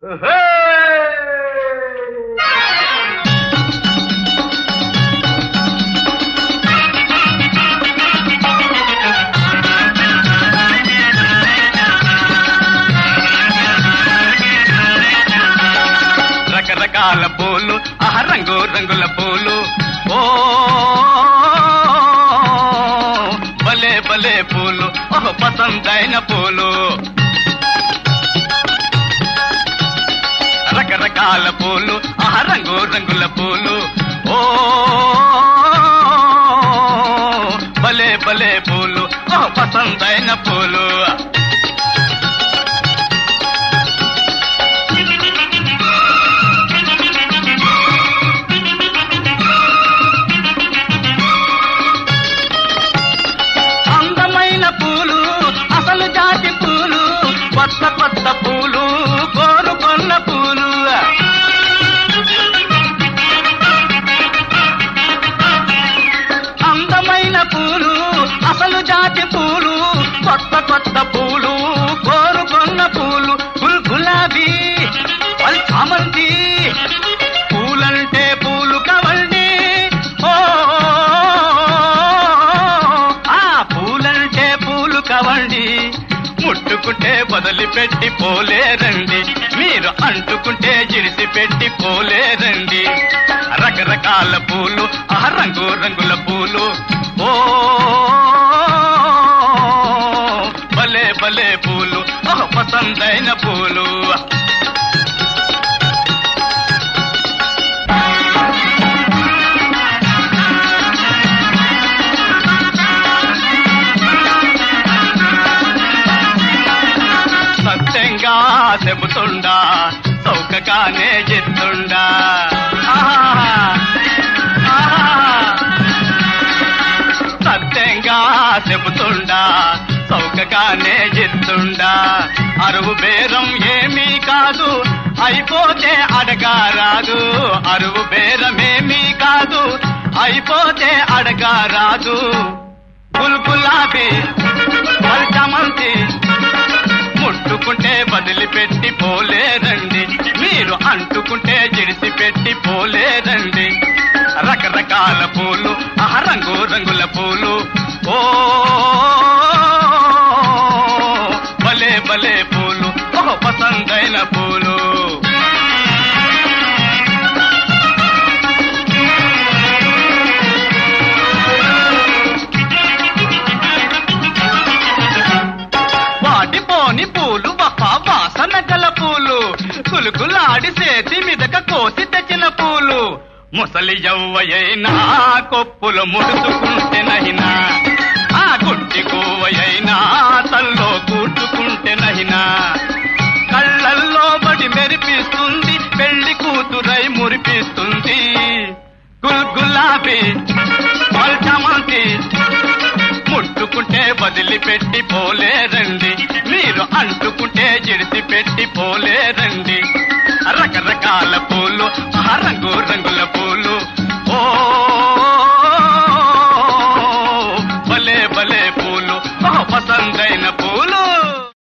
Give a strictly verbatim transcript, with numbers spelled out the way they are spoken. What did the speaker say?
రకరకాల పూలు ఆహ రంగు రంగుల పూలు ఓ భలే భలే పూలు ఓహ పసందైన పూలు రకరకాల పూలు ఆహ రంగు రంగుల పూలు ఓ భలే భలే పూలు ఓహ పసందైన పూలు కొత్త కొత్త పూలు కోరుకొన్న పూలు అందమైన పూలు అసలు జాతి పూలు కొత్త కొత్త పూలు కోరుకొన్న పూలు గుల్ గులాబీ పల్ చామంతి పూలంటే పూలు కవండి ఓ ఆ పూలంటే పూలు కవండి ముట్టుకుంటే వదిలిపెట్టి పోలేరండి మీరు అంటుకుంటే జిడిసి పెట్టి పోలేరండి రకరకాల పూలు ఆ రంగు రంగుల పూలు ఓ భలే భలే పూలు ఓ పసందైన పూలు సత్యంగా చెబుతుండా చౌకగానే చెప్తుండా సత్యంగా చెబుతుండా చౌకగానే చెప్తుండా అరువు బేరం ఏమీ కాదు అయిపోతే అడగారాదు అరువు బేరమేమీ కాదు అయిపోతే అడగారాదు గుల్ గులాబీ పల్ చామంతి ముట్టుకుంటే వదిలిపెట్టి పోలేరండి మీరు అంటుకుంటే జిడిసి పెట్టి పోలేరండి రకరకాల పూలు ఆ రంగు రంగుల పూలు ఓ భలే భలే పూలు ఓ పసందైన పూలు వాటిపోని పూలు ఒక వాసన గల పూలు కులుకులాడి చేతి మీదక కోసి తెచ్చిన పూలు ముసలి యవ్వయైనా కొప్పులు ముడుచుకుంటే నహినా ఆ గుట్టి కోవయైనా తల్లో కూర్చుకుంటే నహినా కళ్ళల్లో బడి మెరిపిస్తుంది పెళ్లి కూతురై మురిపిస్తుంది గుల్ గులాబీ పల్ చామంతి ముట్టుకుంటే వదిలిపెట్టి పోలేరండి మీరు అంటుకుంటే జిడిసి పెట్టి పోలేరండి రకరకాల పూలు ఆ రంగు రంగుల పూలు